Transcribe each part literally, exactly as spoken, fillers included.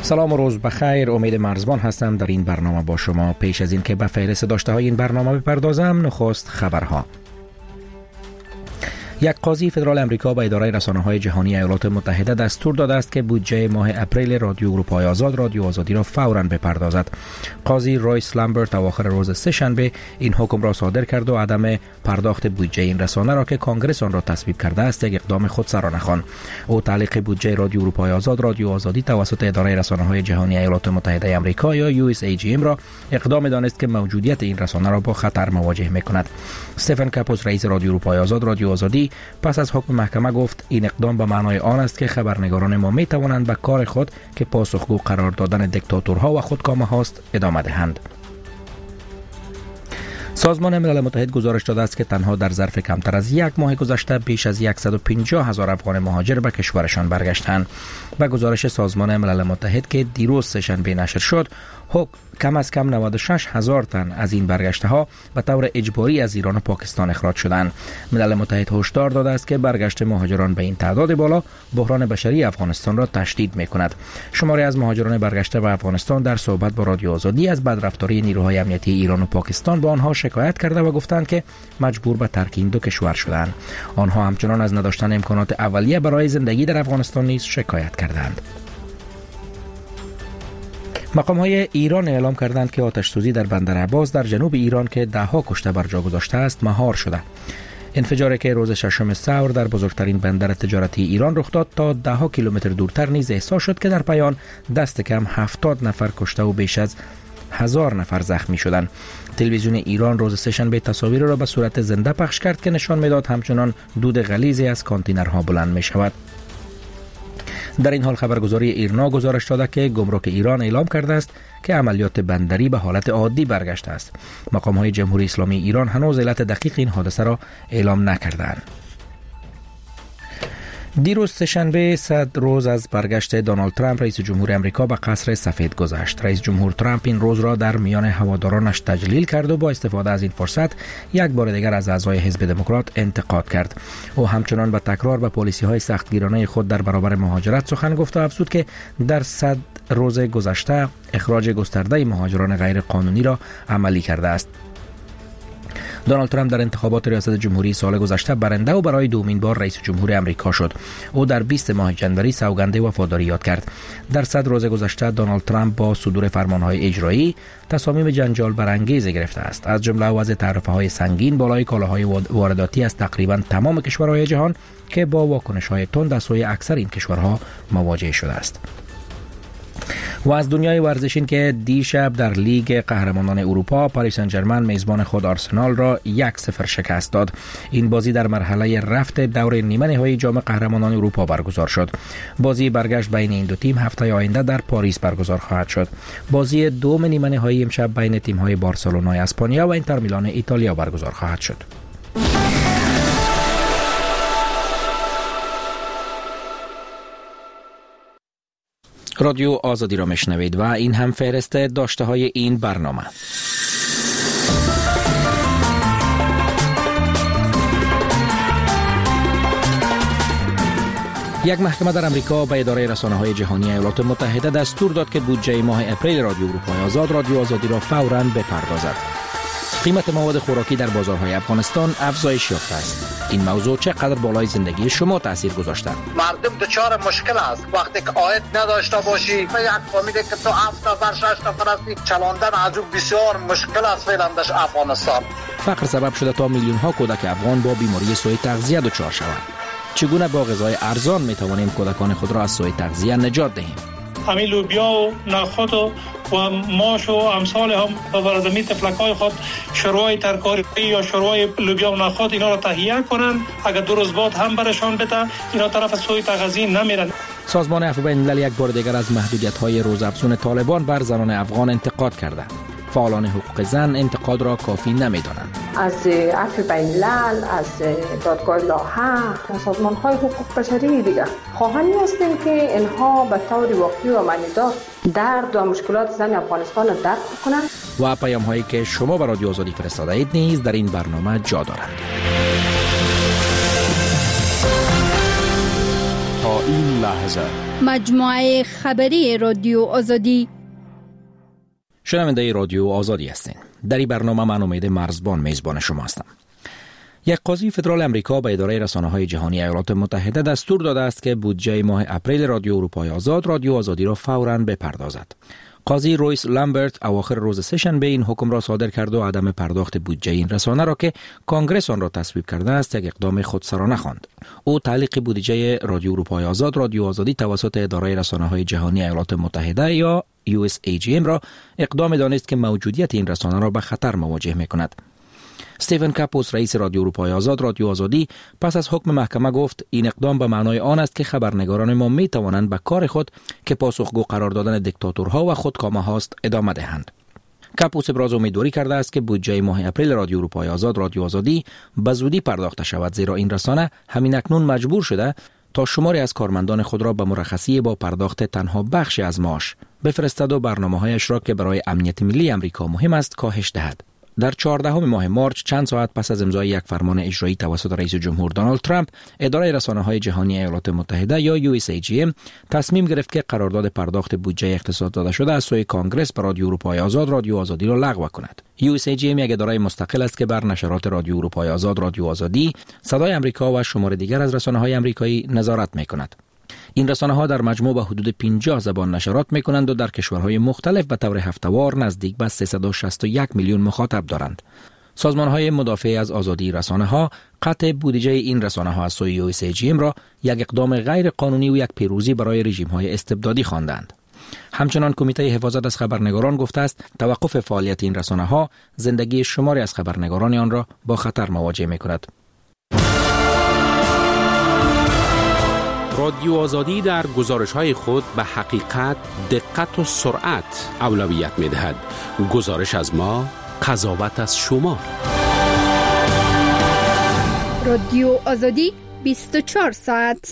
سلام و روز بخیر. امید مرزبان هستم در این برنامه با شما. پیش از این که به فهرست داشته های این برنامه بپردازم، نخست خبرها. یک قاضی فدرال امریکا به اداره رسانه‌های جهانی ایالات متحده دستور داده است که بودجه ماه اپریل رادیو اروپای آزاد رادیو آزادی را فوراً بپردازد. قاضی رویس لامبرت اواخر روز سه‌شنبه این حکم را صادر کرد و عدم پرداخت بودجه این رسانه را که کانگرس آن را تصویب کرده است یک اقدام خودسرانه خواند. او تعلیق بودجه رادیو اروپای آزاد رادیو آزادی توسط اداره رسانه‌های جهانی ایالات متحده آمریکا یا یو اس ای جی ام را اقدام دانست که موجودیت این رسانه را با خطر مواجه می‌کند. استفن کاپوس رئیس رادیو اروپای آزاد رادیو آزادی پس از حکم محکمه گفت این اقدام به معنای آن است که خبرنگاران ما می توانند به کار خود که پاسخگو قرار دادن دیکتاتورها و خودکامه هاست ادامه دهند. سازمان ملل متحد گزارش داده است که تنها در ظرف کمتر از یک ماه گذشته بیش از صد و پنجاه هزار افغان مهاجر به کشورشان برگشتند. به گزارش سازمان ملل متحد که دیروز سه‌شنبه نشر شد، حکم کم از کم نود و شش هزار تن از این برگشته ها به طور اجباری از ایران و پاکستان اخراج شدند. ملل متحد هشدار داده است که برگشت مهاجران به این تعداد بالا بحران بشری افغانستان را تشدید می‌کند. شماری از مهاجران برگشته به افغانستان در صحبت با رادیو آزادی از بدرفتاری نیروهای امنیتی ایران و پاکستان با آنها شکایت کرده و گفتند که مجبور به ترک این دو کشور شدند. آنها همچنان از نداشتن امکانات اولیه برای زندگی در افغانستان نیز شکایت کردند. مقام‌های ایران اعلام کردند که آتش‌سوزی در بندر عباس در جنوب ایران که ده‌ها کشته بر جا گذاشته است مهار شده. انفجاری که روز ششم ثور در بزرگترین بندر تجارتی ایران رخ داد تا ده‌ها کیلومتر دورتر نیز احساس شد که در پایان دست کم هفتاد نفر کشته و بیش از هزار نفر زخمی شدند. تلویزیون ایران روز سه‌شنبه تصاویر را به صورت زنده پخش کرد که نشان می‌داد همچنان دود غلیظی از کانتینرها بلند می‌شود. در این حال خبرگزاری ایرنا گزارش داده که گمرک ایران اعلام کرده است که عملیات بندری به حالت عادی برگشته است. مقام‌های جمهوری اسلامی ایران هنوز علت دقیق این حادثه را اعلام نکردند. دیروز سه‌شنبه صد روز از برگشت دونالد ترامپ رئیس جمهور آمریکا به قصر سفید گذشت. رئیس جمهور ترامپ این روز را در میان هوادارانش تجلیل کرد و با استفاده از این فرصت یک بار دیگر از اعضای حزب دموکرات انتقاد کرد. او همچنان به تکرار به پالیسی‌های سختگیرانه خود در برابر مهاجرت سخن گفت و افزود که در صد روز گذشته اخراج گسترده مهاجران غیر قانونی را عملی کرده است. دونالد ترامپ در انتخابات ریاست جمهوری سال گذشته برنده و برای دومین بار رئیس جمهور آمریکا شد. او در بیست ماه جنوری سوگند وفاداری یاد کرد. در صد روز گذشته دونالد ترامپ با صدور فرمانهای اجرایی تصامیم جنجال برانگیز گرفته است، از جمله وضع تعرفه‌های سنگین بالای کالاهای وارداتی از تقریبا تمام کشورهای جهان که با واکنش‌های تند از سوی اکثر این کشورها مواجه شده است. و از دنیای ورزش این که دیشب در لیگ قهرمانان اروپا پاریس سن ژرمن میزبان خود آرسنال را یک صفر شکست داد. این بازی در مرحله رفت دور نیمه نهایی جام قهرمانان اروپا برگزار شد. بازی برگشت بین این دو تیم هفته آینده در پاریس برگزار خواهد شد. بازی دوم نیمه نهایی امشب بین تیم‌های بارسلونا اسپانیا و اینتر میلان ایتالیا برگزار خواهد شد. رادیو آزادی را میشنوید و این هم فهرست داشته های این برنامه. یک محکمه در امریکا به اداره رسانه‌های جهانی ایالات متحده دستور داد که بودجه ماه اپریل رادیو اروپای آزاد رادیو آزادی را فوراً بپردازد. قیمت مواد خوراکی در بازارهای افغانستان افزایش یافته است. این موضوع چقدر بالای زندگی شما تاثیر گذاشته؟ مردم دچار مشکل است وقتی که عاید نداشته باشی و یک فامیلی که تو هفت نفر شش نفر هستی چلاندن از او بسیار مشکل است فعلا در افغانستان. فقر سبب شده تا میلیون ها کودک افغان با بیماری سوء تغذیه دچار شوند. چگونه با غذای ارزان می توانیم کودکان خود را از سوء تغذیه نجات دهیم؟ همین لوبیا و نخود و و ماش و امثال هم به برزمی تفلکای خود شروع ترکاری یا شروع لوبیا و نخود اینا را تهیه کنن. اگر دو روز بعد هم برشان بده اینا طرف سوی تغذیه نمیرن. سازمان عفو بین الملل یک بار دیگر از محدودیت‌های روزافزون طالبان بر زنان افغان انتقاد کرده. فعالان حقوق زن انتقاد را کافی نمی‌دانند. از عفو بین الملل، از دادگاه لاحق و سازمان‌های حقوق بشری دیگر خواهانی هستیم که اینها به طور واقعی و معنیدار درد و مشکلات زن افغانستان را درک کنند و پیام‌هایی که شما به رادیو آزادی فرستاده اید نیز در این برنامه جا دارند. تا این لحظه مجموعه خبری رادیو آزادی. شنونده رادیو آزادی هستین. در این برنامه من امید مرزبان میزبان شما هستم. یک قاضی فدرال امریکا به اداره رسانه‌های جهانی ایالات متحده دستور داده است که بودجه ماه اپریل رادیو اروپای آزاد رادیو آزادی را فوراً بپردازد. قاضی رویس لامبرت اواخر روز سه‌شنبه این حکم را صادر کرد و عدم پرداخت بودجه این رسانه را که کنگره آن را تصویب کرده است یک اقدام خودسرانه خواند. او تعلیق بودجه رادیو اروپای آزاد رادیو آزادی توسط اداره رسانه‌های جهانی ایالات متحده یا یو اس ای جی ام را اقدام دانست که موجودیت این رسانه را به خطر مواجه می‌کند. استیون کاپوس رئیس رادیو اروپای آزاد رادیو آزادی پس از حکم محکمه گفت این اقدام به معنای آن است که خبرنگاران ما می توانند به کار خود که پاسخگو قرار دادن دیکتاتورها و خودکامه هاست ادامه دهند. کاپوس ابراز امیدواری کرده است که بودجه ماه اپریل رادیو اروپای آزاد رادیو آزادی به زودی پرداخته شود، زیرا این رسانه همین اکنون مجبور شده تا شماری از کارمندان خود را به مرخصی با پرداخت تنها بخشی از معاش بفرستد و برنامه‌هایش را که برای امنیت ملی آمریکا مهم است کاهش دهد. در چهاردهم ماه مارچ چند ساعت پس از امضای یک فرمان اجرایی توسط رئیس جمهور دونالد ترامپ، اداره رسانه‌های جهانی ایالات متحده یا یو اس ای جی ام تصمیم گرفت که قرارداد پرداخت بودجه اختصاص داده شده از سوی کانگرس به رادیو اروپای آزاد رادیو آزادی را لغو کند. یو اس ای جی ام یک اداره مستقل است که بر نشرات رادیو اروپای آزاد رادیو آزادی، صدای آمریکا و شمار دیگر از رسانه‌های آمریکایی نظارت می‌کند. این رسانه‌ها در مجموع به حدود پنجاه زبان نشرات می‌کنند و در کشورهای مختلف به طور هفته‌وار نزدیک به سیصد و شصت و یک میلیون مخاطب دارند. سازمان‌های مدافع از آزادی رسانه‌ها قطع بودجه این رسانه‌ها از سوی یو اس ای جی ام را یک اقدام غیر قانونی و یک پیروزی برای رژیم‌های استبدادی خواندند. همچنان کمیته حفاظت از خبرنگاران گفته است توقف فعالیت این رسانه‌ها زندگی شماری از خبرنگاران آن را با خطر مواجه می‌کند. رادیو آزادی در گزارش‌های خود به حقیقت، دقت و سرعت اولویت می‌دهد. گزارش از ما، قضاوت از شما. رادیو آزادی بیست و چهار ساعت.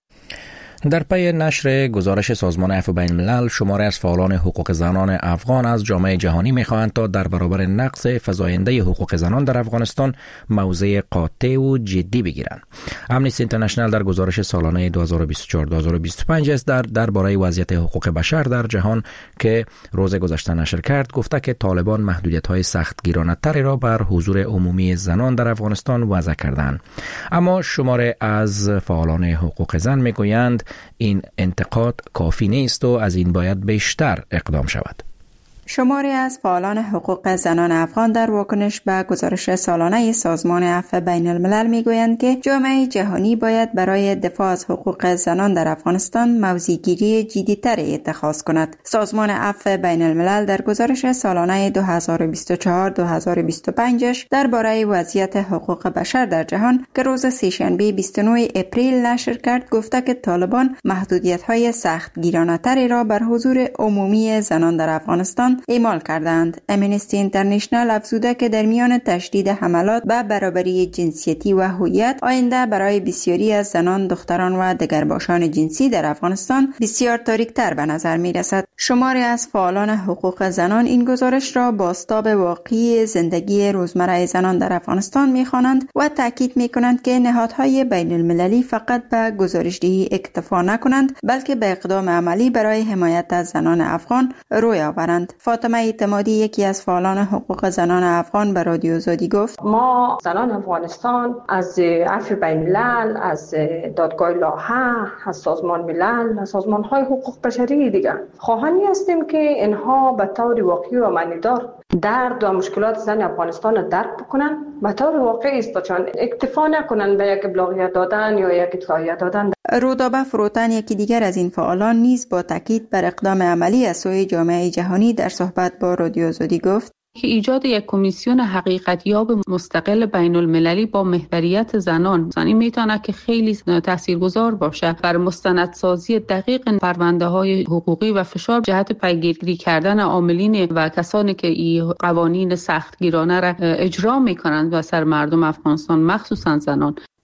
در پی نشر گزارش سازمان عفو بین الملل، شماری از فعالان حقوق زنان افغان از جامعه جهانی می‌خواهند تا در برابر نقض فزاینده حقوق زنان در افغانستان موضع قاطع و جدی بگیرند. امنیستی اینترنشنال در گزارش سالانه دو هزار و بیست و چهار دو هزار و بیست و پنج است در درباره وضعیت حقوق بشر در جهان که روز گذشته نشر کرد گفته که طالبان محدودیت‌های سختگیرانه‌تری را بر حضور عمومی زنان در افغانستان وضع کردند. اما شماری از فعالان حقوق زن می‌گویند این انتقاد کافی نیست و از این باید بیشتر اقدام شود. شماری از فعالان حقوق زنان افغان در واکنش به گزارش سالانه سازمان عفو بین الملل میگویند که جامعه جهانی باید برای دفاع از حقوق زنان در افغانستان موضع‌گیری جدی‌تری اتخاذ کند. سازمان عفو بین الملل در گزارش سالانه دو هزار و بیست و چهار دو هزار و بیست و پنج درباره وضعیت حقوق بشر در جهان که روز سه‌شنبه بیست و نه اپریل نشر کرد گفته که طالبان محدودیت‌های سختگیرانه‌تری را بر حضور عمومی زنان در افغانستان اعمال کردند. امنیستی اینترنشنال افزوده که در میان تشدید حملات به برابری جنسیتی و هویت، آینده برای بسیاری از زنان، دختران و دگرباشان جنسی در افغانستان بسیار تاریک‌تر به نظر می‌رسد. شماری از فعالان حقوق زنان این گزارش را بازتاب واقعی زندگی روزمره زنان در افغانستان می‌خوانند و تاکید می‌کنند که نهادهای بین المللی فقط به گزارش‌دهی اکتفا نکنند بلکه به اقدام عملی برای حمایت از زنان افغان روی آورند. فاطمه اعتمادی یکی از فعالان حقوق زنان افغان به رادیو آزادی گفت ما زنان افغانستان از عفو بین الملل، از دادگاه لاهه، از سازمان ملل، از سازمان‌های حقوق بشری دیگر خواهانی هستیم که اینها به طور واقعی و معنیدار درد و مشکلات زن افغانستان را درک بکنن، به طور واقعی است چون اکتفا نکنن به یک ابلاغیه دادن یا یک اطلاعیه دادن. رودابه فروتن یکی دیگر از این فعالان نیز با تاکید بر اقدام عملی از سوی جامعه جهانی در صحبت با رادیو آزادی گفت که ایجاد یک کمیسیون حقیقتیاب مستقل بین المللی با محوریت زنان این میتونه که خیلی تاثیرگذار باشه بر مستندسازی دقیق پرونده های حقوقی و فشار جهت پیگیری کردن عاملین و کسانی که این قوانین سختگیرانه را اجرا میکنند و سر مردم افغانستان مخصوصا زنان.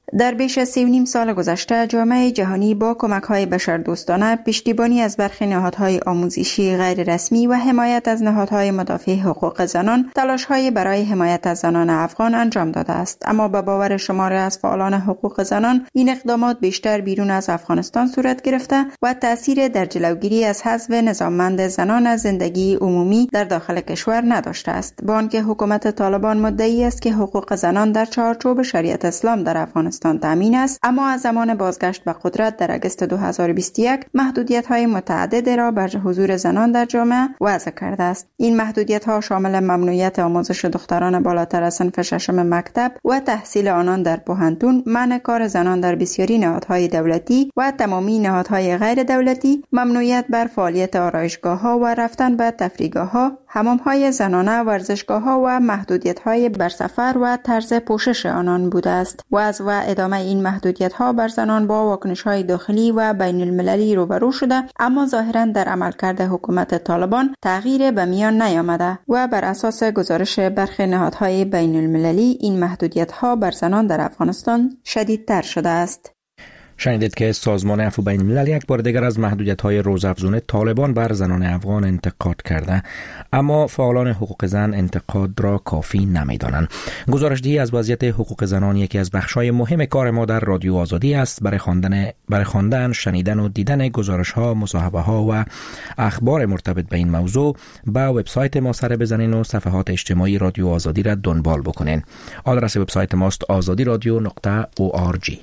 در بیش از سی و نیم سال گذشته جامعه جهانی با کمک‌های بشردوستانه پشتیبانی از برخی نهادهای آموزشی غیر رسمی و حمایت از نهادهای مدافع حقوق زنان تلاش‌های برای حمایت از زنان افغان انجام داده است، اما به باور شماری از فعالان حقوق زنان این اقدامات بیشتر بیرون از افغانستان صورت گرفته و تأثیر در جلوگیری از حذف نظاممند زنان از زندگی عمومی در داخل کشور نداشته است، با آنکه حکومت طالبان مدعی است که حقوق زنان در چارچوب شریعت اسلام در افغانستان تامین است، اما از زمان بازگشت به قدرت در اگست دو هزار و بیست و یک محدودیت‌های متعددی را بر حضور زنان در جامعه وضع کرده است. این محدودیت‌ها شامل ممنوعیت آموزش دختران بالاتر از صنف ششم مکتب و تحصیل آنان در پوهنتون، منع کار زنان در بسیاری نهادهای دولتی و تمامی نهادهای غیر دولتی، ممنوعیت بر فعالیت آرایشگاه‌ها و رفتن به تفریحگاه‌ها، حمام‌های زنانه، ورزشگاه‌ها و محدودیت‌های بر سفر و طرز پوشش آنان بوده است. وضع و ادامه این محدودیت‌ها بر زنان با واکنش‌های داخلی و بین المللی روبرو شده، اما ظاهراً در عملکرد حکومت طالبان تغییر به میان نیامده و بر اساس گزارش برخی نهادهای بین المللی این محدودیت‌ها بر زنان در افغانستان شدیدتر شده است. شنیدید که سازمان عفو بین الملل یک بار دیگر از محدودیت‌های روزافزون طالبان بر زنان افغان انتقاد کرده، اما فعالان حقوق زن انتقاد را کافی نمی‌دانند. گزارش‌دهی از وضعیت حقوق زنان یکی از بخش‌های مهم کار ما در رادیو آزادی است. برای خواندن برای خواندن، شنیدن و دیدن گزارش‌ها، مصاحبه‌ها و اخبار مرتبط به این موضوع به وبسایت ما سر بزنین و صفحات اجتماعی رادیو آزادی را دنبال بکنین. آدرس وبسایت ماست آزادی رادیو نقطه او آر جی.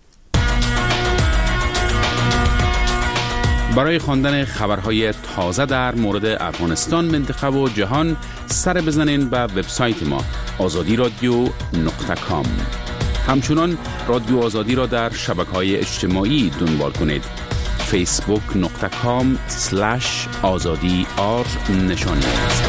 برای خواندن خبرهای تازه در مورد افغانستان، منطقه و جهان سر بزنین به وبسایت ما آزادی رادیو نقطه کام. همچنان رادیو آزادی را در شبکه‌های اجتماعی دنبال کنید. فیسبوک نقطه کام سلش آزادی آر نشانی است.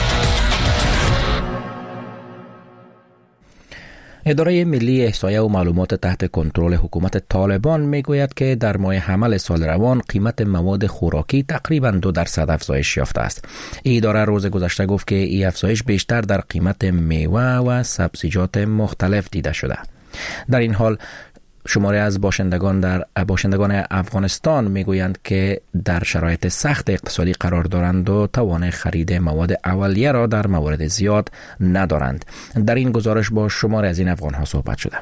اداره ملی احصایه و معلومات تحت کنترل حکومت طالبان میگوید که در ماه حمل سال روان قیمت مواد خوراکی تقریباً دو درصد افزایش یافته است. این اداره روز گذشته گفت که این افزایش بیشتر در قیمت میوه و سبزیجات مختلف دیده شده. در این حال شماری از باشندگان در باشندگان افغانستان میگویند که در شرایط سخت اقتصادی قرار دارند و توان خرید مواد اولیه را در موارد زیاد ندارند. در این گزارش با شماری از این افغان ها صحبت شده.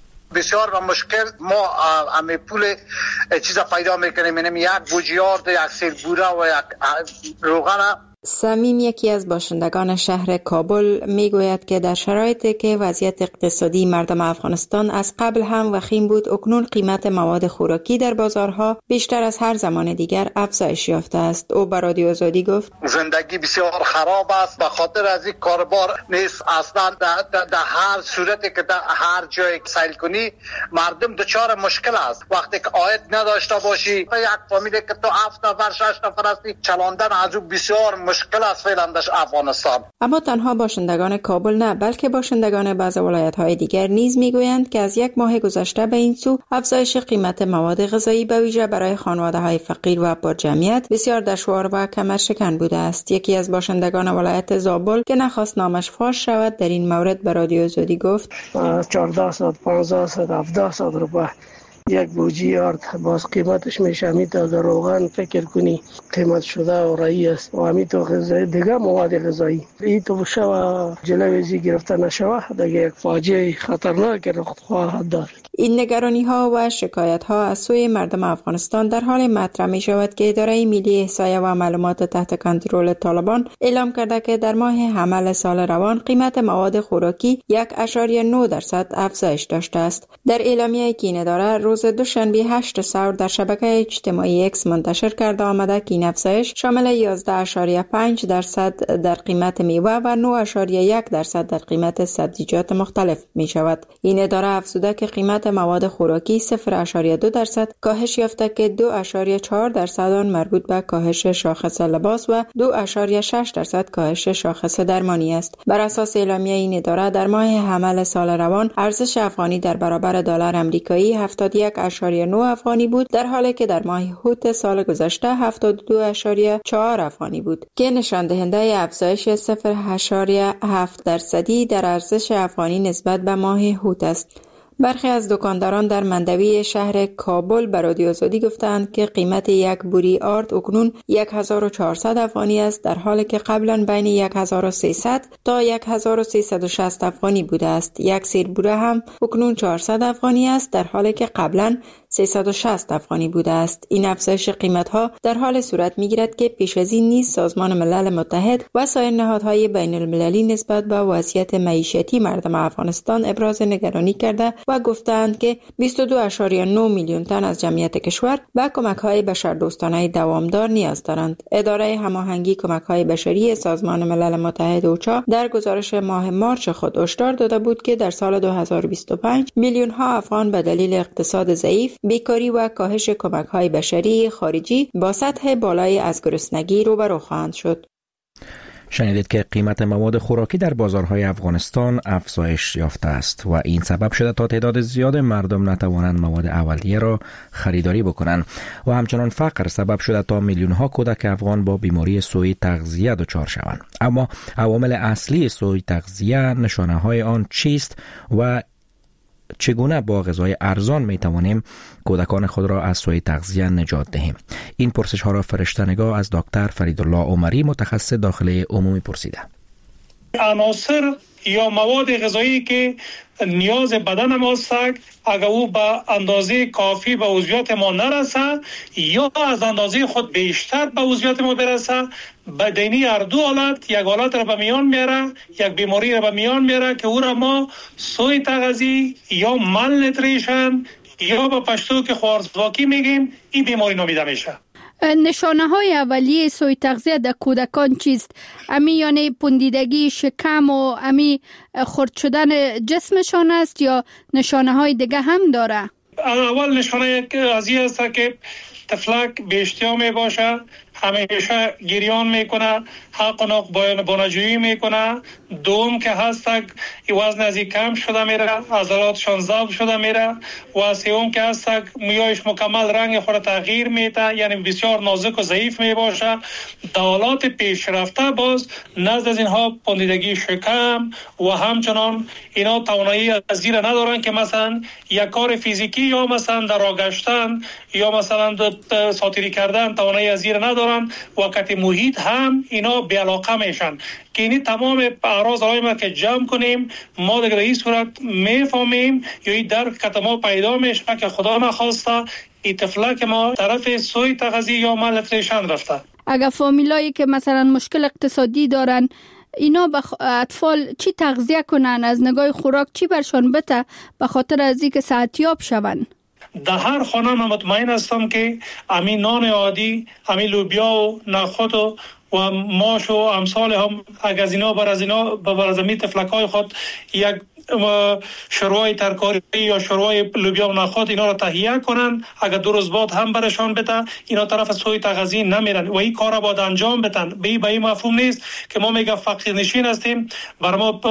بسیار و مشکل ما امی پول چیزا پیدا میکنیم، اینم یک بوجیارد، یک سیر بوره و یک روغن. سمیم یکی از باشندگان شهر کابل میگوید که در شرایطی که وضعیت اقتصادی مردم افغانستان از قبل هم وخیم بود، اکنون قیمت مواد خوراکی در بازارها بیشتر از هر زمان دیگر افزایش یافته است. او به رادیو آزادی گفت زندگی بسیار خراب است به خاطر از این کاربار نیست. اصلا در هر صورتی که در هر جای سیل کنی مردم دچار مشکل است. وقتی که عاید نداشته باشی، یک فامیلی که تو هفت نفر شش نفر هستی، چلاندن از او بسیار مشکل است فعلا در افغانستان. اما تنها باشندگان کابل نه، بلکه باشندگان بعضی ولایت‌های دیگر نیز میگویند که از یک ماه گذشته به این سو افزایش قیمت مواد غذایی به ویژه برای خانواده‌های فقیر و با جمعیت بسیار دشوار و کمرشکن بوده است. یکی از باشندگان ولایت زابل که نخواست نامش فاش شود در این مورد به رادیو آزادی گفت چهارده صد پانزده صد هفده صد روپیه یک بوجی آرد، باز قیمتش میشه میتا در روغن فکر کنی قیمت شده و رایی است و همیتو غذای دیگه مواد غذایی ای تو شوا جلویزی گرفته نشوه دیگه یک فاجعه خطرناک رخ خواهد داد. این نگرانی ها و شکایت ها از سوی مردم افغانستان در حال مطرح می شود که اداره ملی احصایه و معلومات تحت کنترل طالبان اعلام کرده که در ماه حمل سال روان قیمت مواد خوراکی یک و نه درصد افزایش داشته است. در اعلامیه‌ای که این اداره روز دوشنبه هشت سور در شبکه اجتماعی اکس منتشر کرده آمده که این افزایش شامل یازده و پنج درصد در قیمت میوه و نه و یک درصد در قیمت سبزیجات مختلف می شود. این اداره افزوده که قیمت مواد خوراکی صفر و دو درصد کاهش یافته که دو و چهار درصد آن مربوط به کاهش شاخص لباس و دو و شش درصد کاهش شاخص درمانی است. بر اساس اعلامیه این اداره در ماه حمل سال روان ارزش افغانی در برابر دلار آمریکایی هفتاد و یک و نه افغانی بود، در حالی که در ماه هوت سال گذشته هفتاد و دو و چهار افغانی بود که نشان دهنده افزایش صفر و هفت درصدی در ارزش افغانی نسبت به ماه هوت است. برخی از دکانداران در مندوی شهر کابل به رادیو آزادی گفتند که قیمت یک بوری آرد اکنون یک هزار و چهارصد افغانی است، در حالی که قبلا بین یک هزار و سیصد تا یک هزار و سیصد و شصت افغانی بوده است. یک سیر بوره هم اکنون چهارصد افغانی است، در حالی که قبلا سیصد و شصت افغانی بوده است. این افزایش قیمت‌ها در حال صورت می‌گیرد که پیش از این نیز سازمان ملل متحد و سایر نهادهای بین المللی نسبت به وضعیت معیشتی مردم افغانستان ابراز نگرانی کرده و گفتند که بیست و دو ممیز نه میلیون تن از جمعیت کشور به کمک‌های بشردوستانه دوامدار نیاز دارند. اداره هماهنگی کمک‌های بشری سازمان ملل متحد اوچا در گزارش ماه مارچ خود هشدار داده بود که در سال دو هزار و بیست و پنج میلیون ها افغان به دلیل اقتصاد ضعیف، بیکاری و کاهش کمک‌های بشری خارجی با سطح بالای از گرسنگی روبرو خواهند شد. شنیدید که قیمت مواد خوراکی در بازارهای افغانستان افزایش یافته است و این سبب شده تا تعداد زیاد مردم نتوانند مواد اولیه را خریداری بکنند و همچنان فقر سبب شده تا میلیون ها کودک افغان با بیماری سوء تغذیه دچار شوند. اما عوامل اصلی سوء تغذیه، نشانه های آن چیست و چگونه با غذای ارزان می توانیم کودکان خود را از سوء تغذیه نجات دهیم؟ این پرسش ها را فرشته‌نگاه از دکتر فریدالله عمری متخصص داخلی عمومی پرسیده. عناصر یا مواد غذایی که نیاز بدن ما است، اگر او به اندازه کافی به عضویات ما نرسه یا از اندازه خود بیشتر به عضویات ما برسه، بدنی هر دو حالت یک حالت را به میان میاره، یک بیماری را به میان میاره که او را ما سوء تغذیه یا مالنوتریشن یا به پشتو که خوارزواکی میگیم، این بیماری نامیده میشه. نشانه های اولیه سوء تغذیه در کودکان چیست؟ امی یعنی پوندیدگی شکم و امی خرد شدن جسمشان است یا نشانه های دیگه هم داره؟ اول نشانه از این است که طفلک به اشتها می باشه، همیشه گریان میکنه، حق و ناق بانجویی میکنه. دوم که هست وزن از کم شده میره، عضلاتشان ضعف شده میره. و سوم که هست مویایش مکمل رنگ خود تغییر میده، یعنی بسیار نازک و ضعیف میباشه. در حالات پیشرفته باز نزد از اینها پوندیدگی شکم و همچنان اینا توانایی از این ندارن که مثلا یک کار فیزیکی یا مثلا در راه گشتن یا مثلا ساتیری کردن توانایی از این ندارن. وقتی محیط هم اینا بی علاقه میشن که اینی تمام اعراض علائم ما که جمع کنیم ما دیگه این صورت میفهمیم یا این درک که ما پیدا میشه که خدا نخواسته این طفلک ما طرف سوء تغذیه یا مالنوتریشن رفته. اگر فامیلایی که مثلا مشکل اقتصادی دارن اینا به اطفال چی تغذیه کنن، از نگاه خوراک چی برشان بته به خاطر از اینکه صحتیاب شون؟ در هر خانه من مطمئن هستم که همین نان عادی، همین لوبیا و نخود و و ماش و امثال هم اگر از اینا بر از اینا بر از می تفلک‌های خود یک شروع ترکاری یا شروع لوبیا و نخود اینا را تهیه کنن، اگر دو روز بعد هم برشان بده اینا طرف سوء تغذیه نمیرن و این کارا باید انجام بدن. به این به این مفهوم نیست که ما میگه فقیر نشین هستیم، بر ما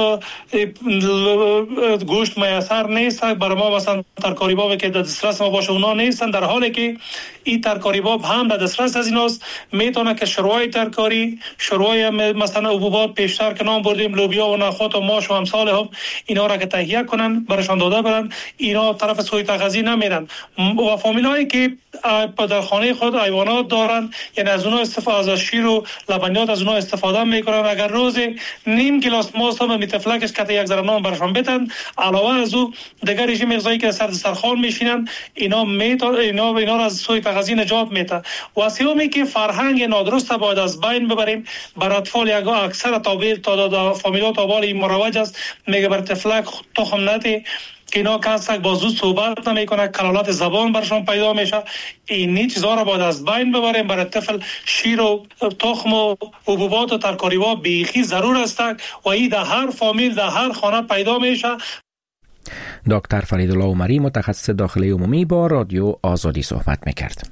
گوشت میسر نیست، بر ما مثلا ترکاری باب که در دسترس ما باشه اونا نیستن، در حالی که این ترکاری باب هم در دسترس از ایناست. میتونه که شروع ترکاری، شروع مثلا حبوبات پیشتر که نام بردیم لوبیا و نخود و ماش و امثال هم اینا را که تهیه کنن برشان داده برن، اینا طرف سوء تغذیه نمیرن. و فامیلایی که در خانه خود حیوانات دارن یعنی از اونها استفاده از شیر و لبنیات از اونها استفاده میکنن، اگر روز نیم گلاس ماست هم میتفلکش که یک ذره نان برشان بدن، علاوه از او دیگر رژیم غذایی که سر دسترخوان میشینن اینا میتون اینا اینا را از سوء تغذیه نجات میده. و سومی که فرهنگ نادرست باید از بین ببریم. بر اطفال یک اکثر تعبیر تعداد فامیلات اول مروج است، میگه بر طفلک تخم نده که اینا کسک با زود صحبت نمیکنه، کلالات زبان برشان پیدا میشه. اینی چیزا را باید از بین ببریم. برای طفل شیر و تخم و حبوبات و ترکاری‌ها بیخی ضرور است و این در هر فامیل در هر خانه پیدا میشه. دکتر فریدالله عمری متخصص داخلی عمومی با رادیو آزادی صحبت میکرد.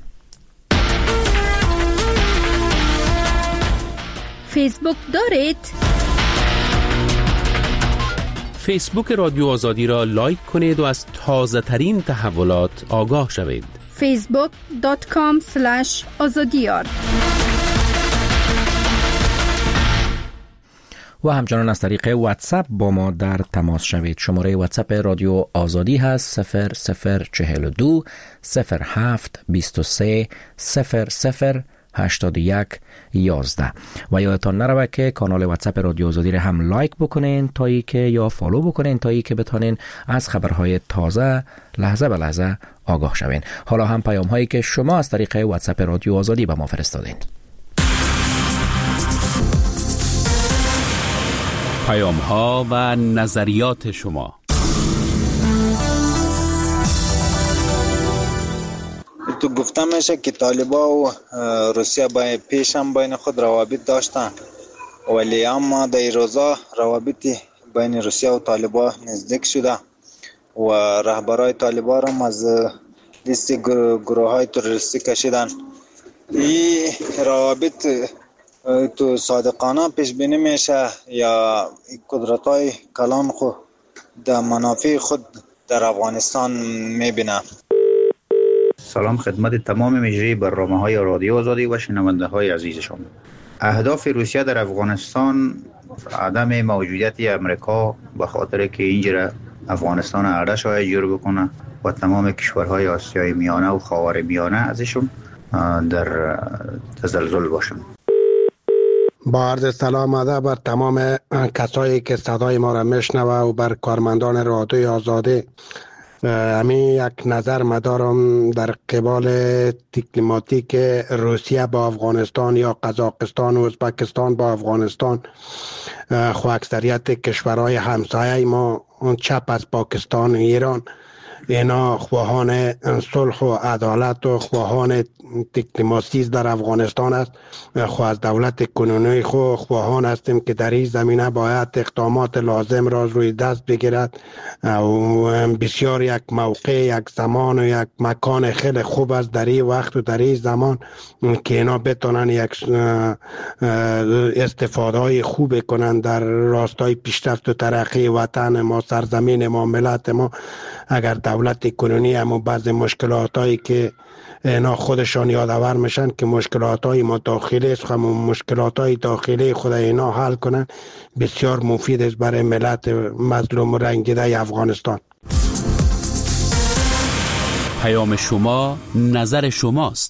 فیسبوک دارید؟ فیسبوک رادیو آزادی را لایک کنید و از تازه ترین تحولات آگاه شوید. فیسبوک دات کام اسلش آزادیار. و همچنان از طریق واتساپ با ما در تماس شوید. شماره واتساپ رادیو آزادی هست صفر صفر چهل و دو صفر هفت بیست و سه صفر صفر هشتاد و یک یازده و یادتان نروه که کانال واتساپ رادیو آزادی را هم لایک بکنین تا ای که یا فالو بکنین تا ای که بتونین از خبرهای تازه لحظه به لحظه آگاه شوین. حالا هم پیام هایی که شما از طریق واتساپ رادیو آزادی به ما فرستادین. پیام ها و نظریات شما. تو گفته میشه که طالبا و روسیه باید پیش هم بین خود روابط داشتن، ولی اما در روزا روابط بین روسیه و طالبا نزدیک شده و رهبرای طالبا را از لیست گروه های تروریستی کشیدن. این روابط تو صادقانه پیش بینی میشه یا قدرت های کلان خود در منافع خود در افغانستان میبینه؟ سلام خدمت تمام مجری برنامه های رادیو آزادی و شنونده های عزیز شما. اهداف روسیه در افغانستان عدم موجودیت امریکا به خاطر که اینجا افغانستان عرضه شاید جور بکنه و تمام کشورهای آسیای میانه و خاور میانه ازشون در تزلزل باشن. با عرض سلام ادب بر تمام کسایی که صدای ما را میشنوه و بر کارمندان رادیو آزادی. همین یک نظر مدارم در قبال دیپلماتیک روسیه با افغانستان یا قزاقستان و ازبکستان با افغانستان. خو اکثریت کشورهای همسایه ما چپ از پاکستان و ایران اینا خواهان صلح و عدالت و خواهان دیپلماسی در افغانستان است. خو از دولت کنونی خو خواهان هستیم که در این زمینه باید اقدامات لازم را روی دست بگیرد و بسیار یک موقع، یک زمان و یک مکان خیلی خوب است در این وقت و در این زمان که اینا بتونن یک استفاده های خوب کنند در راستای پیشرفت و ترقی وطن ما، سرزمین ما، ملت ما. اگر دولت کنونی هم بعض مشکلات هایی که اینا خودشان یادآور میشن که مشکلات های ما داخلی است، همون مشکلات های داخلی خود اینا حل کنن، بسیار مفید است برای ملت مظلوم و رنجیده افغانستان. پیام شما نظر شماست.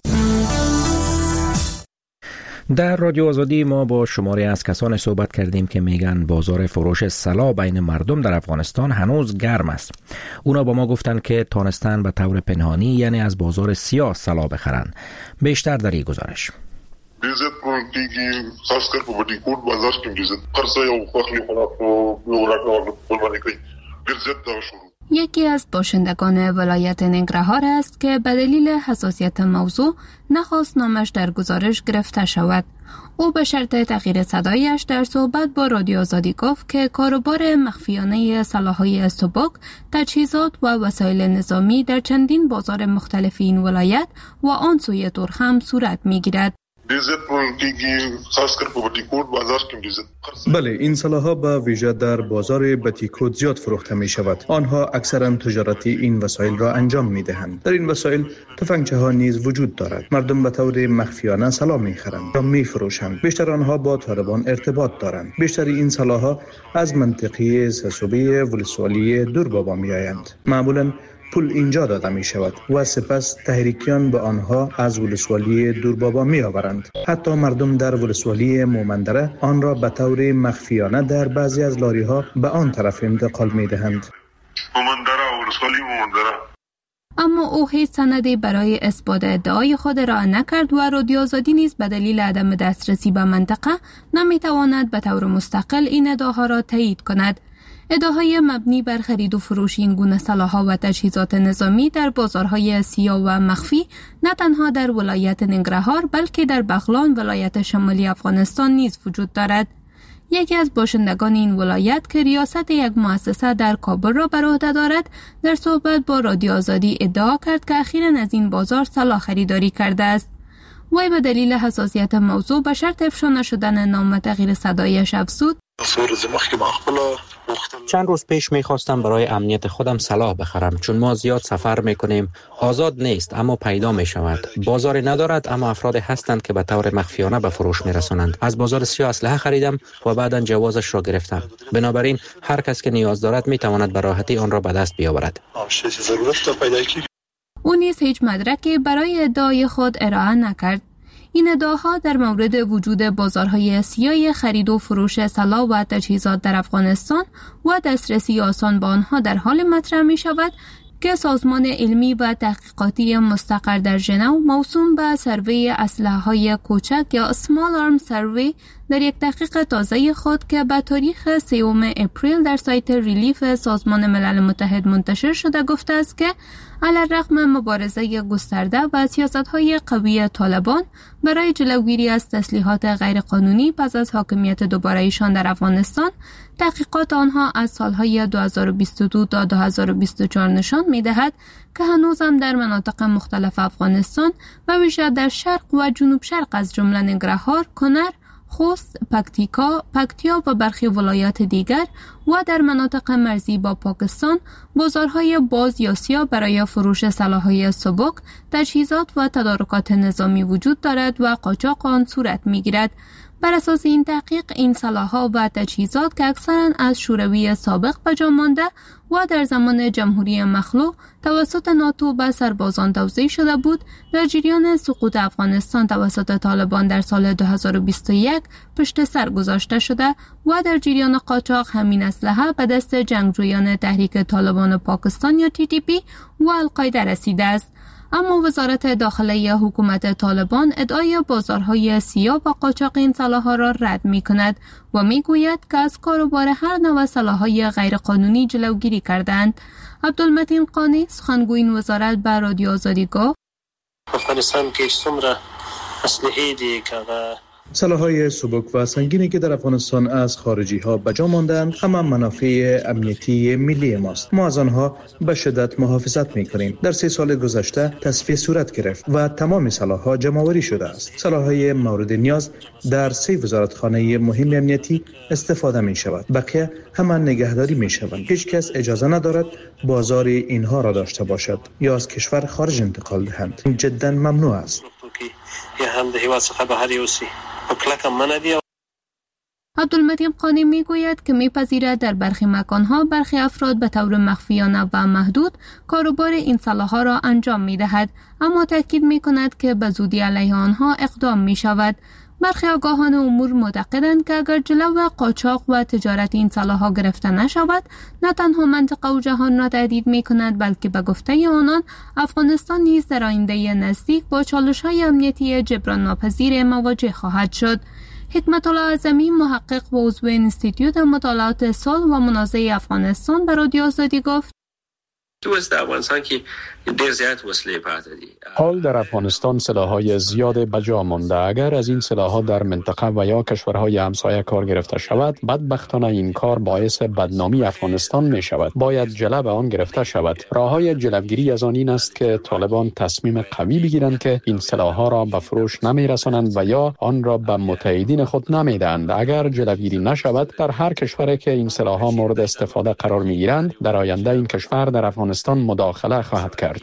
در رادیو آزادی ما با شماری از کسان صحبت کردیم که میگن بازار فروش سلاح بین مردم در افغانستان هنوز گرم است. اونا با ما گفتن که تانستن به طور پنهانی یعنی از بازار سیاه سلاح بخرن. بیشتر در این گزارش. ریزت پرونتیگی خاص کر په بډی کوټ بازار کې ریزت خرڅه یو خوخلی خلاف یو راکړل په باندې کوي ریزت دا شروع. یکی از باشندگان ولایت ننگرهار است که به دلیل حساسیت موضوع نخواست نامش در گزارش گرفته شود. او به شرط تغییر صدایش در صحبت با رادیو آزادی گفت که کاروبار مخفیانه سلاح‌های سبک، تجهیزات و وسایل نظامی در چندین بازار مختلف این ولایت و آن سوی دور هم صورت می‌گیرد. بله، این سلاح‌ها به ویژه در بازار بتیکوت زیاد فروخته می شود. آنها اکثرا تجارتی این وسایل را انجام می دهند. در این وسایل تفنگچه ها نیز وجود دارد. مردم به طور مخفیانه سلاح می خرند و می فروشند. بیشتر آنها با طالبان ارتباط دارند. بیشتر این سلاح‌ها از منطقه سسوبی ولسوالی دوربابا می آیند. معمولاً پول اینجا داده می شود و سپس تحریکیان به آنها از ولسوالی دوربابا می آورند. حتی مردم در ولسوالی مومندره آن را به طور مخفیانه در بعضی از لاری ها به آن طرف انتقال می دهند. مومندره ولسوالی مومندره. اما او هیچ سندی برای اثبات ادعای خود را نکرد و رادیو آزادی نیز به دلیل عدم دسترسی به منطقه نمی تواند به طور مستقل این ادعاها را تایید کند. ادعاهای مبنی بر خرید و فروش این گونه سلاح‌ها و تجهیزات نظامی در بازارهای سیاه و مخفی نه تنها در ولایت ننگرهار بلکه در بغلان ولایت شمالی افغانستان نیز وجود دارد. یکی از باشندگان این ولایت که ریاست یک مؤسسه در کابل را بر عهده دارد، در صحبت با رادیو آزادی ادعا کرد که اخیراً از این بازار سلاح خریداری کرده است. وی به دلیل حساسیت موضوع به شرط افشا نشدن نام و تغییر صدایش افزود چند روز پیش میخواستم برای امنیت خودم سلاح بخرم، چون ما زیاد سفر میکنیم. آزاد نیست اما پیدا میشود. بازار ندارد اما افراد هستند که به طور مخفیانه به فروش میرسانند. از بازار سیاه اسلحه خریدم و بعدا جوازش را گرفتم. بنابراین هر کس که نیاز دارد میتواند به راحتی آن را به دست بیاورد. او نیز هیچ مدرکی برای ادعای خود ارائه نکرد. این ادعاها در مورد وجود بازارهای سیاه خرید و فروش سلاح و تجهیزات در افغانستان و دسترسی آسان به آنها در حال مطرح می شود که سازمان علمی و تحقیقاتی مستقر در ژنو موسوم به سروی اسلحه‌های کوچک یا Small Arms Survey در یک تحقیق تازه خود که به تاریخ سوم اپریل در سایت ریلیف سازمان ملل متحد منتشر شده گفته است که علیرغم مبارزه گسترده و سیاست‌های قوی طالبان برای جلوگیری از تسلیحات غیرقانونی پس از حاکمیت دوباره ایشان در افغانستان، تحقیقات آنها از سالهای دو هزار و بیست و دو تا دو هزار و بیست و چهار نشان می‌دهد که هنوزم در مناطق مختلف افغانستان و ویژه در شرق و جنوب شرق از جمله ننگرهار، کنر، خوست، پکتیکا، پکتیا و برخی ولایات دیگر و در مناطق مرزی با پاکستان بازارهای باز یا سیاه برای فروش سلاح‌های سبک، تجهیزات و تدارکات نظامی وجود دارد و قاچاق آن صورت می‌گیرد. بر اساس این تحقیق این سلاح‌ها و تجهیزات که اکثراً از شوروی سابق به جا مانده و در زمان جمهوری مخلوع توسط ناتو به سربازان توزیع شده بود، در جریان سقوط افغانستان توسط طالبان در سال دو هزار و بیست و یک پشت سر گذاشته شده و در جریان قاچاق همین اسلحه به دست جنگجویان تحریک طالبان پاکستان یا تی تی پی و القاعده رسیده است. اما وزارت داخلی حکومت طالبان ادعای بازارهای سیاه و قاچاق این سلاح‌ها را رد می‌کند و می‌گوید که از کاروبار هر نوع سلاح‌های غیرقانونی جلوگیری کردند. عبدالمتین قانی سخنگوی این وزارت به رادیو آزادی گفت: افغانستان که څومره اسلحه دي که سلاح‌های سبک و سنگینی که در افغانستان از خارجی ها بجا ماندند همه منافع امنیتی ملی ماست. ما از آنها به شدت محافظت می‌کنیم. در سه سال گذشته تصفیه صورت گرفت و تمام سلاح‌ها جمع‌آوری شده است. سلاح‌های مورد نیاز در سه وزارتخانه مهم امنیتی استفاده می‌شود. بقیه همه نگهداری می‌شوند. هیچ کس اجازه ندارد بازار اینها را داشته باشد یا از کشور خارج انتقال دهند. این جداً ممنوع است. یا هم د هیواد څخه بهر یوسي په کلکه منع دي. عبدالمتین قانی میگوید که میپذیرد در برخی مکانها برخی افراد به طور مخفیانه و محدود کاروبار این سلاح‌ها را انجام میدهد، اما تاکید میکند که به زودی علیه آنها اقدام میشود. برخی آگاهان امور معتقدند که اگر جلو قاچاق و تجارت این سلاح‌ها گرفته نشود، نه تنها منطقه و جهان را تهدید می‌کند، بلکه به گفته آنان افغانستان نیز در آینده نزدیک با چالش‌های امنیتی جبران ناپذیر مواجه خواهد شد. حکمت الله اعظمی، محقق و عضو انستیتیوت مطالعات صلح و منازعه افغانستان، به رادیو آزادی گفت: حال در افغانستان سلاح‌های زیاد بجا مانده. اگر از این سلاح‌ها در منطقه و یا کشورهای همسایه کار گرفته شود، بدبختانه این کار باعث بدنامی افغانستان می شود. باید جلب آن گرفته شود. راه‌های جلبگیری از آن این است که طالبان تصمیم قوی بگیرند که این سلاح‌ها را به فروش نمی‌رسانند و یا آن را به متحدین خود نمی‌دهند. اگر جلبگیری نشود، در هر کشوری که این سلاح‌ها مورد استفاده قرار می‌گیرند، در آینده این کشور در افغانستان مداخله خواهد کرد.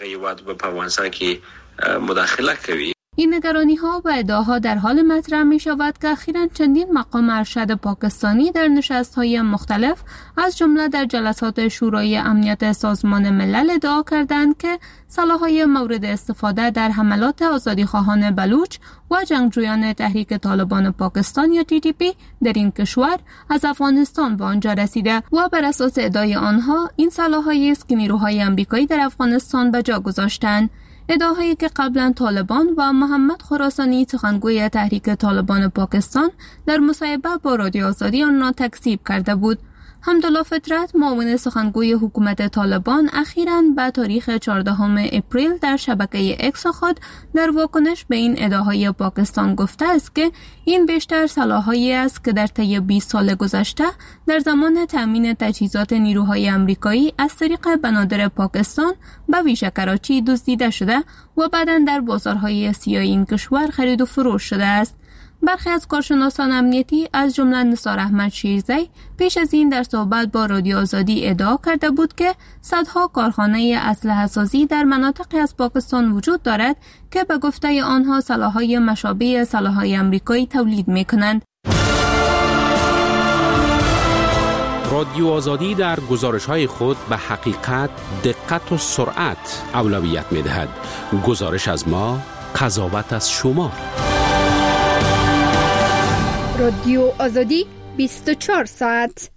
این نگرانی ها و ادعاها در حال مطرح می شود که اخیراً چندین مقام ارشد پاکستانی در نشست های مختلف از جمله در جلسات شورای امنیت سازمان ملل ادعا کردند که سلاح‌های مورد استفاده در حملات آزادیخواهان بلوچ و جنگجویان تحریک طالبان پاکستان یا تی تی پی در این کشور از افغانستان به آنجا رسیده و بر اساس ادعای آنها این سلاح‌هایی است که نیروهای آمریکایی در افغانستان به جا گذاشتند. ادعاهایی که قبلا طالبان و محمد خراسانی، سخنگوی تحریک طالبان پاکستان، در مصاحبه با رادیو آزادی آن را تکذیب کرده بود. حمدالله فطرت، معاون سخنگوی حکومت طالبان، اخیراً به تاریخ چهاردهم اپریل در شبکه اکس خود در واکنش به این ادعاهای پاکستان گفته است که این بیشتر سلاح‌هایی است که در طی بیست سال گذشته در زمان تامین تجهیزات نیروهای آمریکایی از طریق بنادر پاکستان به ویژه کراچی دزدیده شده و بعداً در بازارهای سیاه این کشور خرید و فروش شده است. برخی از کارشناسان امنیتی از جمله نثار احمد شیرزی پیش از این در صحبت با رادیو آزادی ادعا کرده بود که صدها کارخانه اسلحه سازی در مناطقی از پاکستان وجود دارد که به گفته آنها سلاح‌های مشابه سلاح‌های آمریکایی تولید می‌کنند. رادیو آزادی در گزارش‌های خود به حقیقت، دقت و سرعت اولویت می‌دهد. گزارش از ما، قضاوت از شما. رادیو آزادی بیست و چهار ساعت